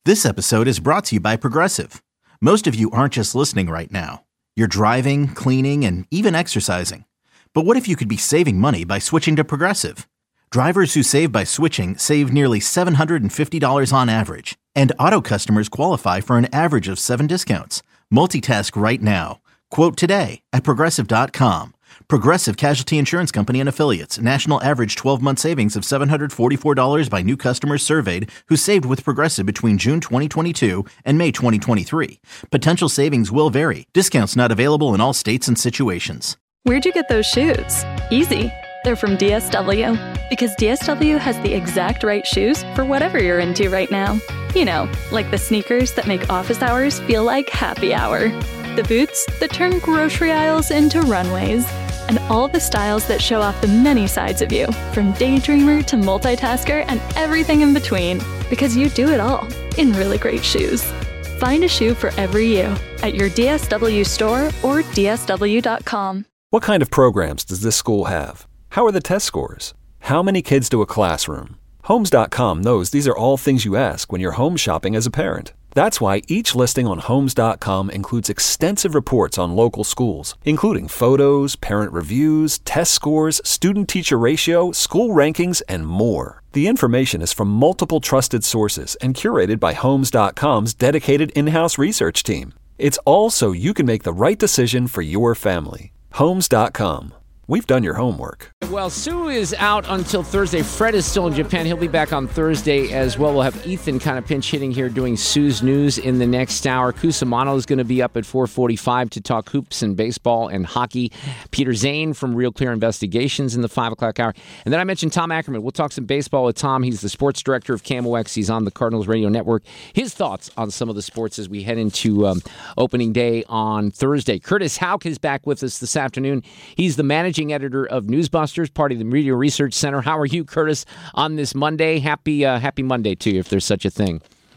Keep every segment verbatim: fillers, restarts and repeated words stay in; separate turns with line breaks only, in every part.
This episode is brought to you by Progressive. Most of you aren't just listening right now. You're driving, cleaning, and even exercising. But what if you could be saving money by switching to Progressive? Drivers who save by switching save nearly seven hundred fifty dollars on average. And auto customers qualify for an average of seven discounts. Multitask right now. Quote today at Progressive dot com. Progressive Casualty Insurance Company and Affiliates. National average twelve-month savings of seven hundred forty-four dollars by new customers surveyed who saved with Progressive between June twenty twenty-two and May twenty twenty-three. Potential savings will vary. Discounts not available in all states and situations.
Where'd you get those shoes? Easy. They're from D S W. Because D S W has the exact right shoes for whatever you're into right now. You know, like the sneakers that make office hours feel like happy hour. The boots that turn grocery aisles into runways. And all the styles that show off the many sides of you, from daydreamer to multitasker and everything in between. Because you do it all in really great shoes. Find a shoe for every you at your D S W store or D S W dot com.
What kind of programs does this school have? How are the test scores? How many kids do a classroom? Homes dot com knows these are all things you ask when you're home shopping as a parent. That's why each listing on Homes dot com includes extensive reports on local schools, including photos, parent reviews, test scores, student-teacher ratio, school rankings, and more. The information is from multiple trusted sources and curated by Homes dot com's dedicated in-house research team. It's all so you can make the right decision for your family. Homes dot com. We've done your homework.
Well, Sue is out until Thursday. Fred is still in Japan. He'll be back on Thursday as well. We'll have Ethan kind of pinch hitting here doing Sue's News in the next hour. Cusimano is going to be up at four forty-five to talk hoops and baseball and hockey. Peter Zane from Real Clear Investigations in the five o'clock hour. And then I mentioned Tom Ackerman. We'll talk some baseball with Tom. He's the sports director of K M O X. He's on the Cardinals Radio Network. His thoughts on some of the sports as we head into um, opening day on Thursday. Curtis Houck is back with us this afternoon. He's the managing editor of Newsbusters, part of the Media Research Center. How are you, Curtis, on this Monday? Happy uh, happy Monday to you, if there's such a thing.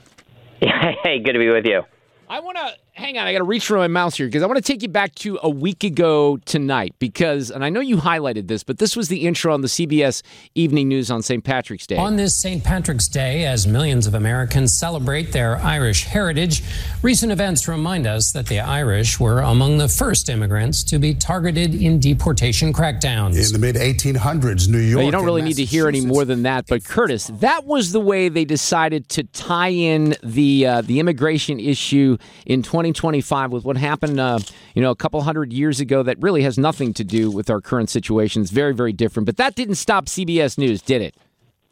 Hey, good to be with you.
I want to, hang on, I got to reach for my mouse here, because I want to take you back to a week ago tonight, because, and I know you highlighted this, but this was the intro on the C B S Evening News on Saint Patrick's Day.
On this Saint Patrick's Day, as millions of Americans celebrate their Irish heritage, recent events remind us that the Irish were among the first immigrants to be targeted in deportation crackdowns.
In the mid eighteen hundreds, New York.
Now, you don't really need to hear any more than that, but Curtis, that was the way they decided to tie in the uh, the immigration issue in twenty twenty-five with what happened, uh, you know, a couple hundred years ago that really has nothing to do with our current situation. It's very, very different. But that didn't stop C B S News, did it?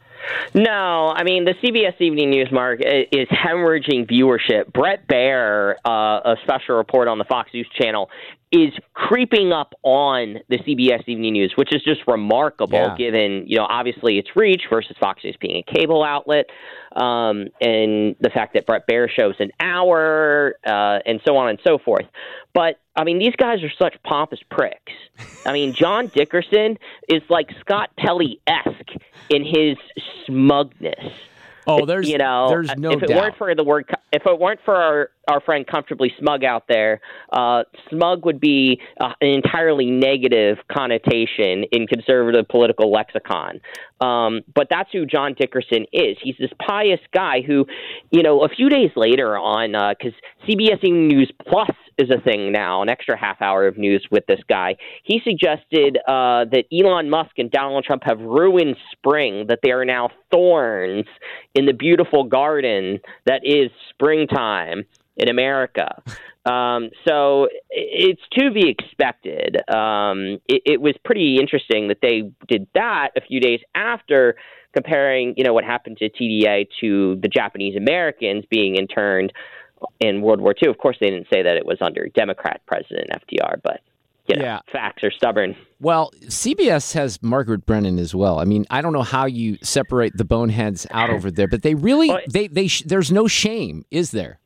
No, I mean, the C B S Evening News, Mark, is hemorrhaging viewership. Brett Baer, uh, a special report on the Fox News Channel, is creeping up on the C B S Evening News, which is just remarkable, yeah. given, you know, obviously its reach versus Fox News being a cable outlet, um, and the fact that Brett Baer shows an hour, uh, and so on and so forth. But, I mean, these guys are such pompous pricks. I mean, John Dickerson is like Scott Pelley-esque in his smugness.
Oh, there's
you know,
there's no
if it
doubt.
weren't for the word, if it weren't for our, our friend Comfortably Smug out there, uh, smug would be uh, an entirely negative connotation in conservative political lexicon. Um, but that's who John Dickerson is. He's this pious guy who, you know, a few days later on, because uh, C B S Evening News Plus is a thing now, an extra half hour of news with this guy. He suggested uh, that Elon Musk and Donald Trump have ruined spring, that they are now thorns in the beautiful garden that is springtime in America. Um, so it's to be expected. Um, it, it was pretty interesting that they did that a few days after comparing, you know, what happened to T D A to the Japanese Americans being interned in World War Two. Of course, they didn't say that it was under Democrat President F D R, but you know, yeah. facts are stubborn.
Well, C B S has Margaret Brennan as well. I mean, I don't know how you separate the boneheads out over there, but they really, well, they, they, sh- there's no shame, is there?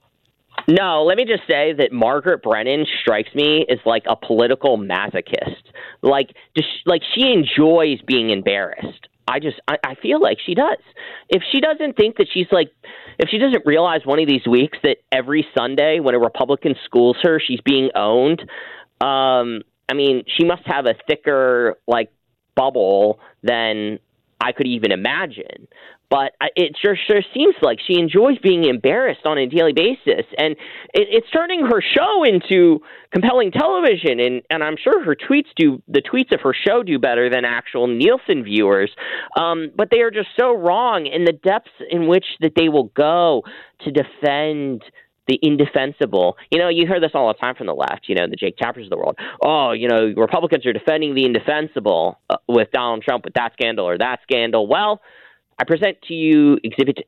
No, let me just say that Margaret Brennan strikes me as like a political masochist. Like, just, like she enjoys being embarrassed. I just, I, I feel like she does. If she doesn't think that she's like, if she doesn't realize one of these weeks that every Sunday when a Republican schools her, she's being owned, um, I mean, she must have a thicker, like, bubble than I could even imagine. but it sure sure seems like she enjoys being embarrassed on a daily basis, and it, it's turning her show into compelling television. And, and I'm sure her tweets do the tweets of her show do better than actual Nielsen viewers. Um, but they are just so wrong in the depths in which that they will go to defend the indefensible. You know, you hear this all the time from the left, you know, the Jake Tappers of the world. Oh, you know, Republicans are defending the indefensible uh, with Donald Trump with that scandal or that scandal. Well, I present to you Exhibit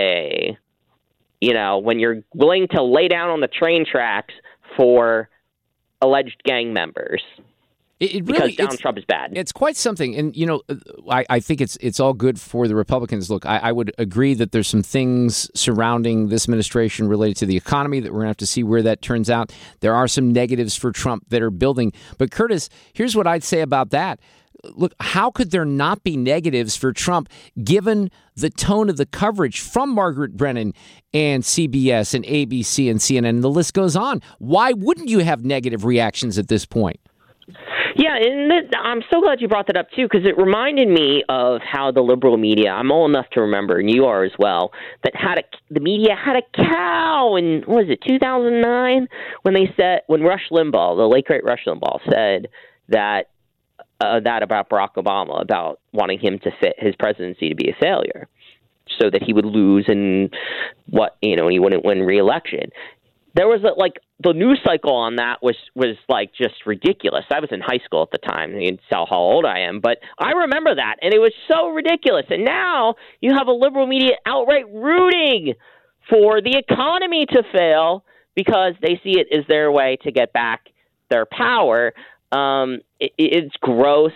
A. You know, when you're willing to lay down on the train tracks for alleged gang members.
It, it
because
really,
Donald Trump is bad.
It's quite something. And, you know, I, I think it's it's all good for the Republicans. Look, I, I would agree that there's some things surrounding this administration related to the economy that we're going to have to see where that turns out. There are some negatives for Trump that are building. But, Curtis, here's what I'd say about that. Look, how could there not be negatives for Trump given the tone of the coverage from Margaret Brennan and C B S and A B C and C N N? And the list goes on. Why wouldn't you have negative reactions at this point?
Yeah, and th- I'm so glad you brought that up, too, because it reminded me of how the liberal media, I'm old enough to remember, and you are as well, that had a, the media had a cow in, what was it, two thousand nine? When they said, when Rush Limbaugh, the late great Rush Limbaugh, said that Uh, that about Barack Obama, about wanting him to fit his presidency to be a failure so that he would lose and what, you know, and he wouldn't win re-election. There was a, like the news cycle on that was, was like just ridiculous. I was in high school at the time. You can tell how old I am, but I remember that. And it was so ridiculous. And now you have a liberal media outright rooting for the economy to fail because they see it as their way to get back their power. Um, it, it's gross.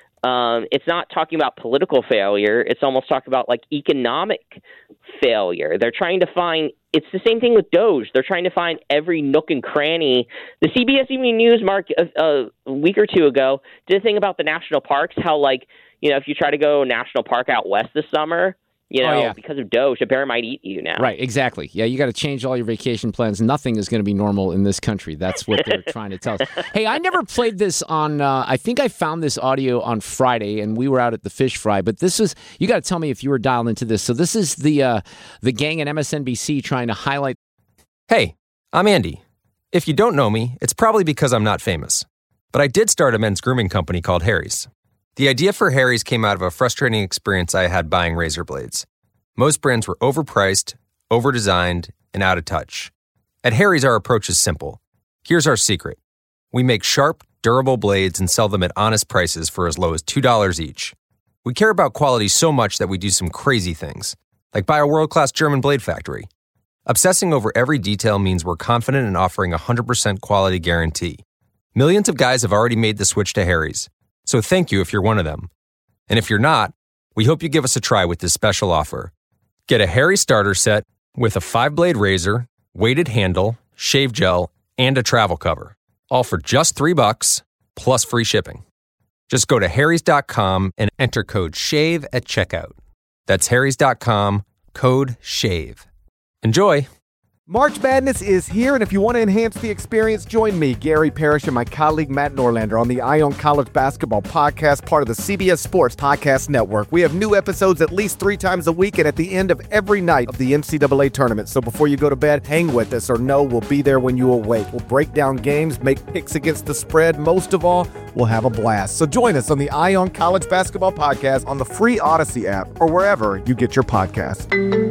Um, it's not talking about political failure. It's almost talking about like economic failure. They're trying to find, it's the same thing with Doge. They're trying to find every nook and cranny. The C B S Evening News, Mark, a, a week or two ago, did a thing about the national parks, how like, you know, if you try to go national park out west this summer, you know,
oh, yeah.
because of Doge, a bear might eat you now.
Right, exactly. Yeah, you got to change all your vacation plans. Nothing is going to be normal in this country. That's what they're trying to tell us. Hey, I never played this on, uh, I think I found this audio on Friday, and we were out at the fish fry, but this is, you got to tell me if you were dialed into this. So this is the uh, the gang at M S N B C trying to highlight.
Hey, I'm Andy. If you don't know me, it's probably because I'm not famous. But I did start a men's grooming company called Harry's. The idea for Harry's came out of a frustrating experience I had buying razor blades. Most brands were overpriced, overdesigned, and out of touch. At Harry's, our approach is simple. Here's our secret. We make sharp, durable blades and sell them at honest prices for as low as two dollars each. We care about quality so much that we do some crazy things, like buy a world-class German blade factory. Obsessing over every detail means we're confident in offering a one hundred percent quality guarantee. Millions of guys have already made the switch to Harry's, so thank you if you're one of them. And if you're not, we hope you give us a try with this special offer. Get a Harry starter set with a five-blade razor, weighted handle, shave gel, and a travel cover, all for just three bucks plus free shipping. Just go to harrys dot com and enter code SHAVE at checkout. That's harrys dot com, code SHAVE. Enjoy!
March Madness is here, and if you want to enhance the experience, join me, Gary Parrish, and my colleague Matt Norlander on the Ion College Basketball Podcast, part of the C B S Sports Podcast Network. We have new episodes at least three times a week and at the end of every night of the N C double A tournament. So before you go to bed, hang with us, or know we'll be there when you awake. We'll break down games, make picks against the spread. Most of all, we'll have a blast. So join us on the Ion College Basketball Podcast on the free Odyssey app or wherever you get your podcasts.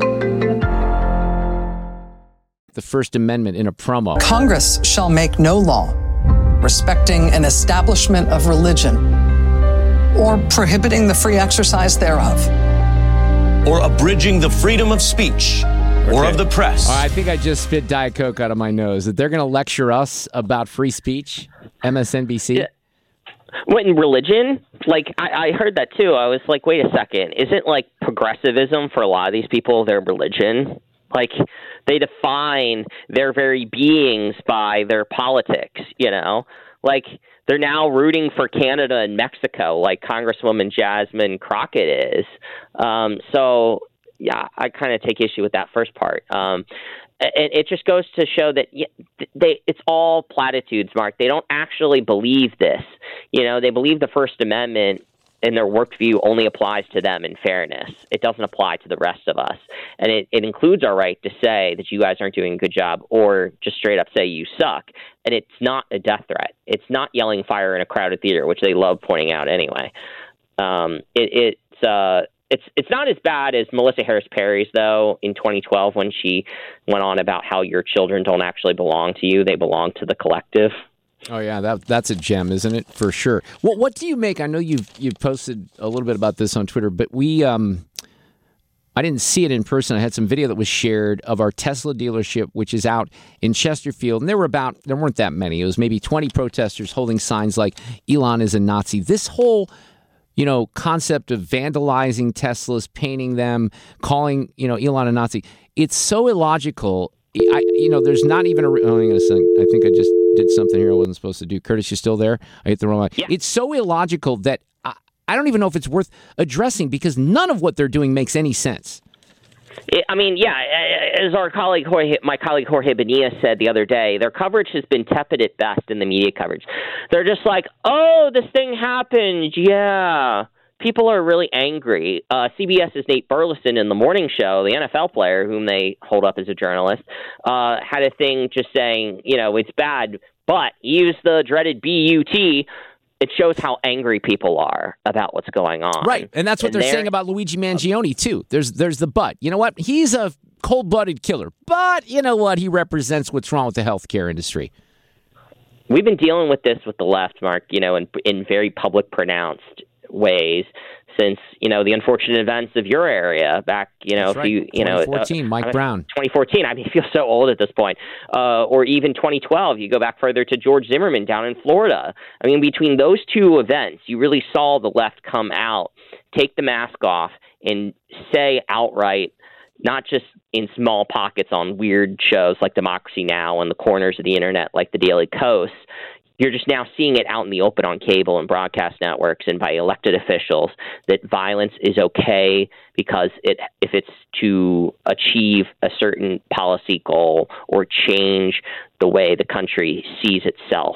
The First Amendment in a promo.
Congress shall make no law respecting an establishment of religion or prohibiting the free exercise thereof,
or abridging the freedom of speech okay. or of the press.
Right, I think I just spit Diet Coke out of my nose. That they're going to lecture us about free speech, M S N B C.
Yeah. What, in religion? Like, I, I heard that too. I was like, wait a second. Isn't like progressivism for a lot of these people their religion? Like, they define their very beings by their politics, you know? Like, they're now rooting for Canada and Mexico, like Congresswoman Jasmine Crockett is. Um, so, yeah, I kind of take issue with that first part. Um, it, it just goes to show that they it's all platitudes, Mark. They don't actually believe this. You know, they believe the First Amendment and their worldview only applies to them in fairness. It doesn't apply to the rest of us. And it, it includes our right to say that you guys aren't doing a good job or just straight up say you suck. And it's not a death threat. It's not yelling fire in a crowded theater, which they love pointing out anyway. Um, it, it's uh, it's it's not as bad as Melissa Harris Perry's, though, in twenty twelve when she went on about how your children don't actually belong to you. They belong to the collective.
Oh, yeah, that that's a gem, isn't it? For sure. What what do you make? I know you've you've posted a little bit about this on Twitter, but we um, I didn't see it in person. I had some video that was shared of our Tesla dealership, which is out in Chesterfield, and there were about there weren't that many. It was maybe twenty protesters holding signs like "Elon is a Nazi." This whole you know, concept of vandalizing Teslas, painting them, calling, you know, Elon a Nazi. It's so illogical. I, you know, there's not even a, oh, hang on a second. I think I just did something here I wasn't supposed to do. Curtis, you still there? I hit the wrong line.
Yeah.
It's so illogical that I, I don't even know if it's worth addressing because none of what they're doing makes any sense.
I mean, yeah, as our colleague, Jorge, my colleague Jorge Bonilla said the other day, their coverage has been tepid at best in the media coverage. They're just like, oh, this thing happened. Yeah. People are really angry. Uh, CBS's Nate Burleson in the morning show, the N F L player whom they hold up as a journalist, uh, had a thing just saying, you know, it's bad, but use the dreaded B U T. It shows how angry people are about what's going on.
Right, and that's what and they're saying about Luigi Mangione, too. There's there's the but. You know what? He's a cold-blooded killer, but you know what? He represents what's wrong with the healthcare industry.
We've been dealing with this with the left, Mark, you know, in, in very public, pronounced ways since, you know, the unfortunate events of your area back, you know,
That's
if
right.
you, you know,
twenty fourteen,
uh,
Mike
I mean,
Brown.
twenty fourteen, I mean, I feel so old at this point. Uh, or even twenty twelve, you go back further to George Zimmerman down in Florida. I mean, between those two events, you really saw the left come out, take the mask off, and say outright, not just in small pockets on weird shows like Democracy Now! And the corners of the internet like the Daily Kos. You're just now seeing it out in the open on cable and broadcast networks and by elected officials that violence is okay because it if it's to achieve a certain policy goal or change the way the country sees itself.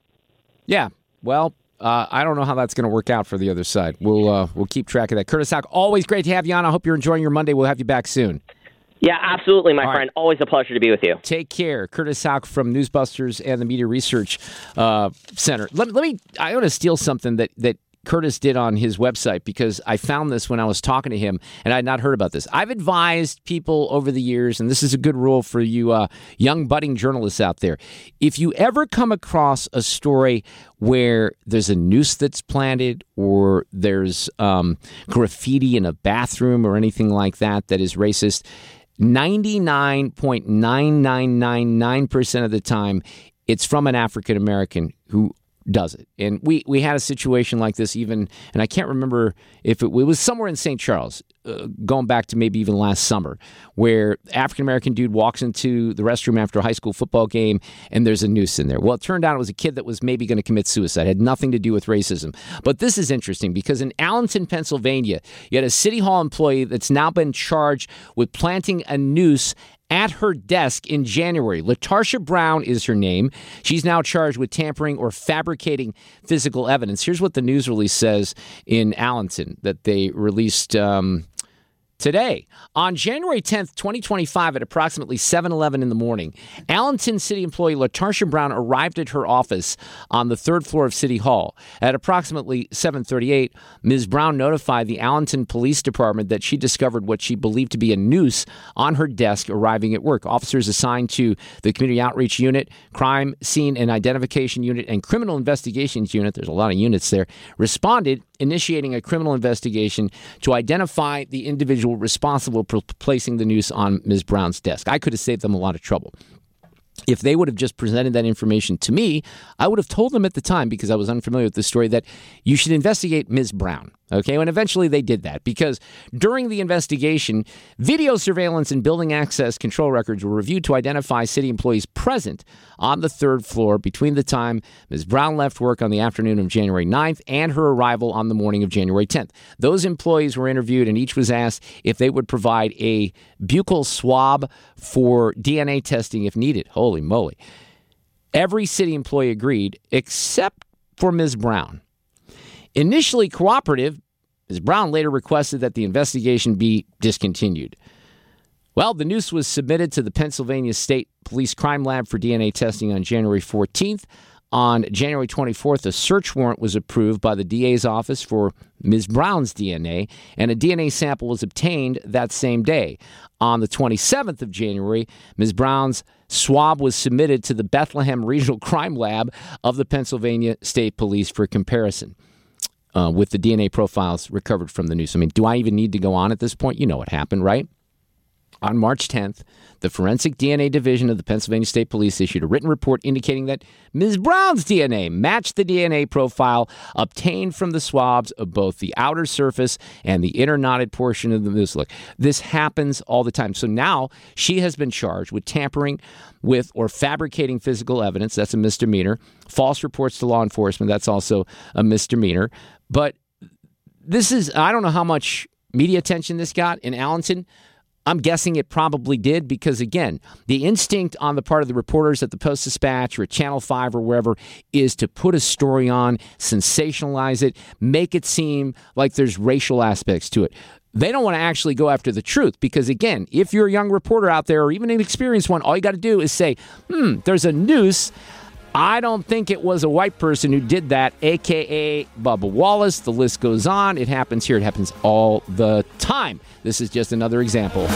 Yeah, well, uh, I don't know how that's going to work out for the other side. We'll uh, we'll keep track of that. Curtis Houck, always great to have you on. I hope you're enjoying your Monday. We'll have you back soon.
Yeah, absolutely, my
All
friend.
right.
Always a pleasure to be with you.
Take care. Curtis Houck from Newsbusters and the Media Research uh, Center. Let, let me, I want to steal something that, that Curtis did on his website because I found this when I was talking to him and I had not heard about this. I've advised people over the years, and this is a good rule for you uh, young budding journalists out there. If you ever come across a story where there's a noose that's planted or there's um, graffiti in a bathroom or anything like that that is racist, ninety-nine point nine nine nine nine percent of the time, it's from an African American who does it. And we, we had a situation like this even, and I can't remember if it, it was somewhere in Saint Charles, uh, going back to maybe even last summer, where African-American dude walks into the restroom after a high school football game and there's a noose in there. Well, it turned out it was a kid that was maybe going to commit suicide. It had nothing to do with racism. But this is interesting because in Allenton, Pennsylvania, you had a City Hall employee that's now been charged with planting a noose at her desk in January. LaTarsha Brown is her name. She's now charged with tampering or fabricating physical evidence. Here's what the news release says in Allenton that they released um, today. On January tenth, twenty twenty-five, at approximately seven eleven in the morning, Allenton City employee LaTarsha Brown arrived at her office on the third floor of City Hall. At approximately seven thirty-eight, Miz Brown notified the Allenton Police Department that she discovered what she believed to be a noose on her desk arriving at work. Officers assigned to the Community Outreach Unit, Crime Scene and Identification Unit, and Criminal Investigations Unit, there's a lot of units there, responded, initiating a criminal investigation to identify the individual responsible for placing the noose on Miz Brown's desk. I could have saved them a lot of trouble. If they would have just presented that information to me, I would have told them at the time, because I was unfamiliar with the story, that you should investigate Miz Brown. Okay, and eventually they did that because during the investigation, video surveillance and building access control records were reviewed to identify city employees present on the third floor between the time Miz Brown left work on the afternoon of January ninth and her arrival on the morning of January tenth. Those employees were interviewed and each was asked if they would provide a buccal swab for D N A testing if needed. Holy moly. Every city employee agreed except for Miz Brown. Initially cooperative, Miz Brown later requested that the investigation be discontinued. Well, the noose was submitted to the Pennsylvania State Police Crime Lab for D N A testing on January fourteenth. On January twenty-fourth, a search warrant was approved by the D A's office for Miz Brown's D N A, and a D N A sample was obtained that same day. On the twenty-seventh of January, Miz Brown's swab was submitted to the Bethlehem Regional Crime Lab of the Pennsylvania State Police for comparison uh, with the D N A profiles recovered from the noose. I mean, do I even need to go on at this point? You know what happened, right? On March tenth, the Forensic D N A Division of the Pennsylvania State Police issued a written report indicating that Miz Brown's D N A matched the D N A profile obtained from the swabs of both the outer surface and the inner knotted portion of the noose. Look, this happens all the time. So now she has been charged with tampering with or fabricating physical evidence. That's a misdemeanor. False reports to law enforcement. That's also a misdemeanor. But this is, I don't know how much media attention this got in Allenton. I'm guessing it probably did because, again, the instinct on the part of the reporters at the Post-Dispatch or at Channel five or wherever is to put a story on, sensationalize it, make it seem like there's racial aspects to it. They don't want to actually go after the truth because, again, if you're a young reporter out there or even an experienced one, all you got to do is say, hmm, there's a noose. I don't think it was a white person who did that, a k a. Bubba Wallace. The list goes on. It happens here. It happens all the time. This is just another example.